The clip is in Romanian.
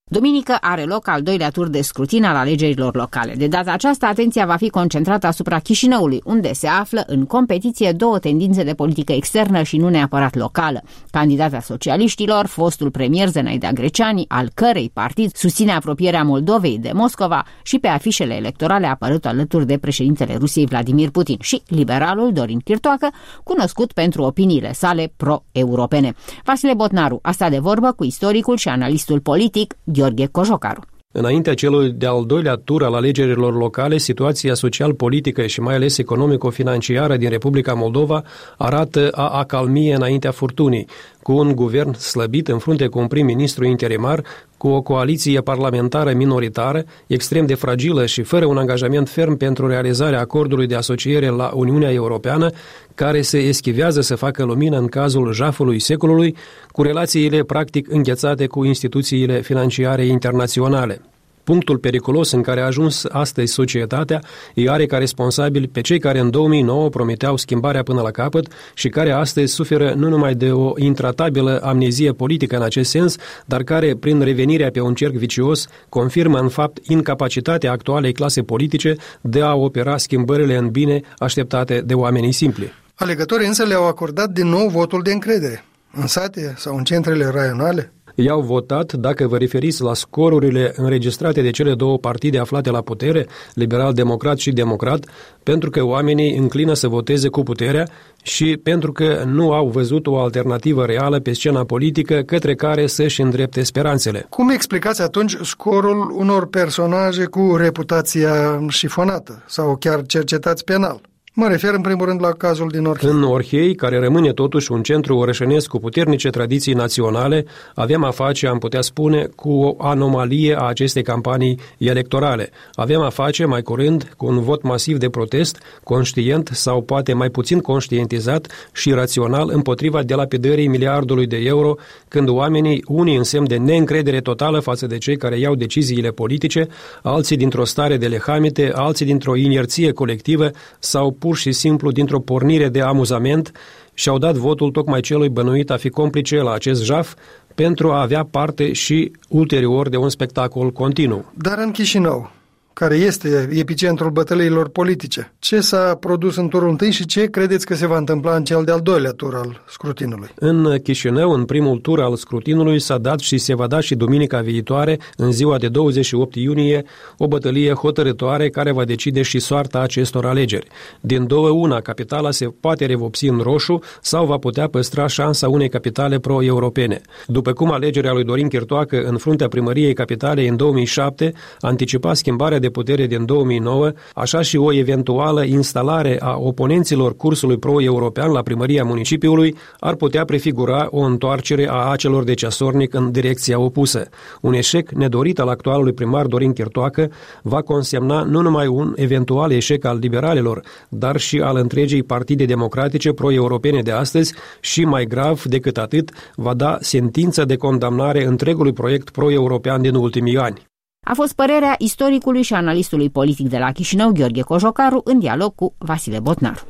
Duminică are loc al doilea tur de scrutin al alegerilor locale. De data aceasta, atenția va fi concentrată asupra Chișinăului, unde se află în competiție două tendințe de politică externă și nu neapărat locală. Candidata socialiștilor, fostul premier Zenaida Greceani, al cărei partid susține apropierea Moldovei de Moscova, și pe afișele electorale a apărut alături de președintele Rusiei Vladimir Putin, și liberalul Dorin Chirtoacă, cunoscut pentru opiniile sale pro-europene. Vasile Botnaru a stat de vorbă cu istoricul și analistul politic Gheorghe Cojocaru. Înaintea celui de-al doilea tur al alegerilor locale, situația social-politică și mai ales economico-financiară din Republica Moldova arată a acalmie înaintea furtunii, cu un guvern slăbit în frunte cu un prim-ministru interimar, cu o coaliție parlamentară minoritară, extrem de fragilă și fără un angajament ferm pentru realizarea acordului de asociere la Uniunea Europeană, care se eschivează să facă lumină în cazul jafului secolului, cu relațiile practic înghețate cu instituțiile financiare internaționale. Punctul periculos în care a ajuns astăzi societatea îi are ca responsabili pe cei care în 2009 prometeau schimbarea până la capăt și care astăzi suferă nu numai de o intratabilă amnezie politică în acest sens, dar care, prin revenirea pe un cerc vicios, confirmă în fapt incapacitatea actualei clase politice de a opera schimbările în bine așteptate de oamenii simpli. Alegătorii însă le-au acordat din nou votul de încredere, în sate sau în centrele raionale. I-au votat, dacă vă referiți la scorurile înregistrate de cele două partide aflate la putere, liberal-democrat și democrat, pentru că oamenii înclină să voteze cu puterea și pentru că nu au văzut o alternativă reală pe scena politică către care să-și îndrepte speranțele. Cum explicați atunci scorul unor personaje cu reputația șifonată sau chiar cercetați penal? Mă refer în primul rând la cazul din Orhei. În Orhei, care rămâne totuși un centru orășănesc cu puternice tradiții naționale, avem a face, am putea spune, cu o anomalie a acestei campanii electorale. Avem a face, mai curând, cu un vot masiv de protest, conștient sau poate mai puțin conștientizat și rațional împotriva delapidării miliardului de euro, când oamenii, unii în semn de neîncredere totală față de cei care iau deciziile politice, alții dintr-o stare de lehamite, alții dintr-o inerție colectivă sau pur și simplu dintr-o pornire de amuzament, și-au dat votul tocmai celui bănuit a fi complice la acest jaf pentru a avea parte și ulterior de un spectacol continuu. Dar în Chișinău, care este epicentrul bătăliilor politice, ce s-a produs în turul întâi și ce credeți că se va întâmpla în cel de-al doilea tur al scrutinului? În Chișinău, în primul tur al scrutinului, s-a dat și se va da și duminica viitoare, în ziua de 28 iunie, o bătălie hotărătoare care va decide și soarta acestor alegeri. Din două una, capitala se poate revopsi în roșu sau va putea păstra șansa unei capitale pro-europene. După cum alegerea lui Dorin Chirtoacă în fruntea primăriei capitalei în 2007 anticipa schimbarea de putere din 2009, așa și o eventuală instalare a oponenților cursului pro-european la primăria municipiului ar putea prefigura o întoarcere a acelor de ceasornic în direcția opusă. Un eșec nedorit al actualului primar Dorin Chirtoacă va consemna nu numai un eventual eșec al liberalilor, dar și al întregii partide democratice pro-europene de astăzi și, mai grav decât atât, va da sentința de condamnare întregului proiect pro-european din ultimii ani. A fost părerea istoricului și analistului politic de la Chișinău, Gheorghe Cojocaru, în dialog cu Vasile Botnaru.